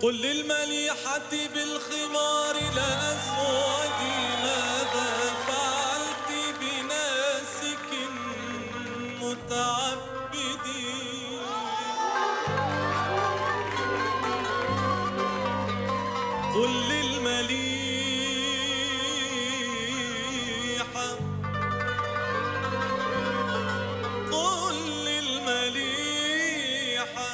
قل للمليحة بالخمار الأسود ماذا فعلت بناسك متعبدين. قل للمليحة قل للمليحة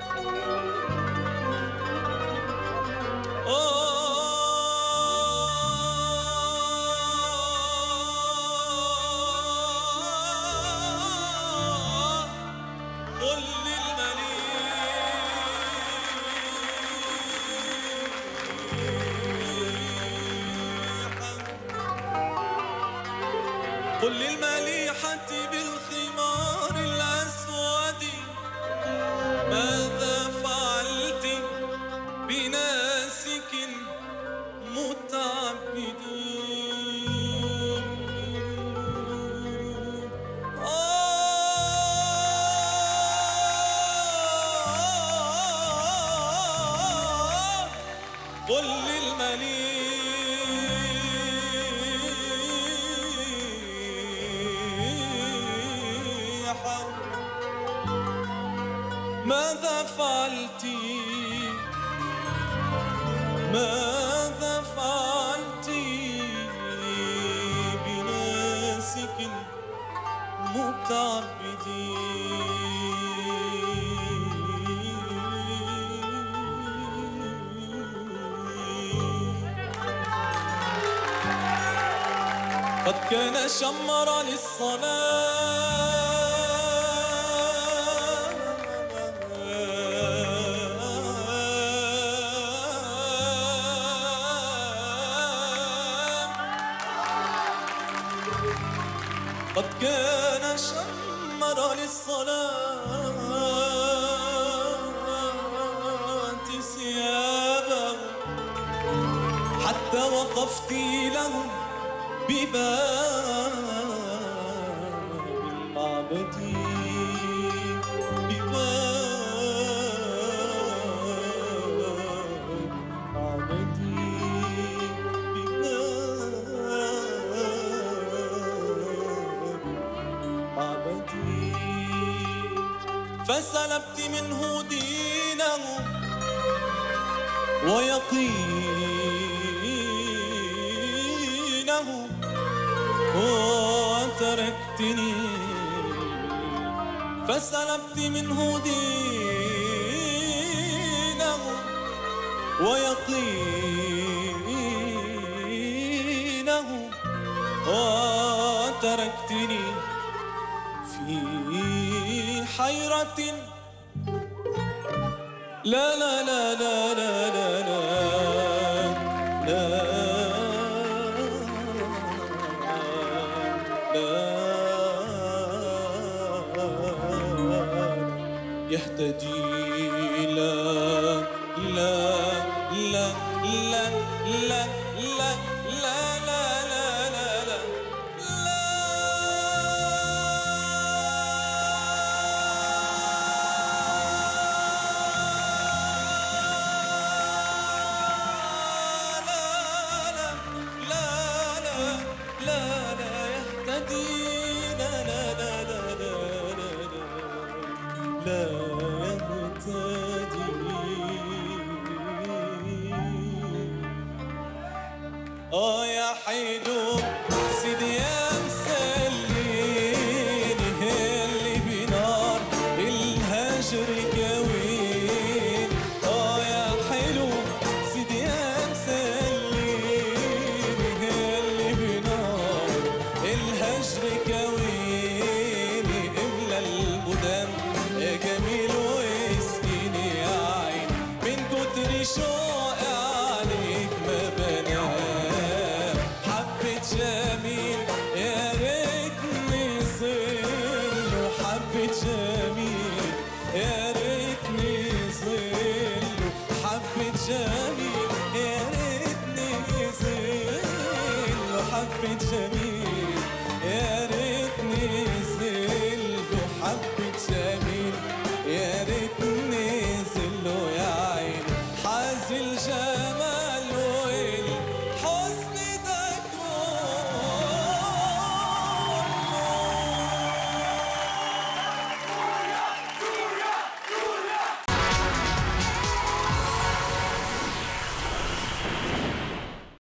قل للمليحة بالخمار الأسود ماذا فعلت بناسك متعبدين. قل للمليحة ماذا فعلت بناسك متعبدين. قد كان شمر للصلاة قد كان شمر للصلاة ثيابه حتى وقفت له بباب المعبد. فسلبت منه دينه ويقينه وتركتني. فسلبت منه دينه ويقينه وتركتني في حيرة. لا لا لا لا لا لا لا لا يهتدي. لا لا لا لا لا لا لا لا لا لا لا يهتدي. يا حلو سيدي يا مسليني اللي بنار الهجر كوين. يا حلو سيدي يا مسليني اللي بنار الهجر كويني. املى المدام يا جميل واسقيني يا عين من كتر شوقي عليك ما بنام. حبة جميل يا ريتني ظله. حبة جميل يا ريتني ظله. حبة جميل يا ريتني ظله. حبة جميل يا ريتني ظله. حبة جميل يا ريتني ظله يا عين. عشان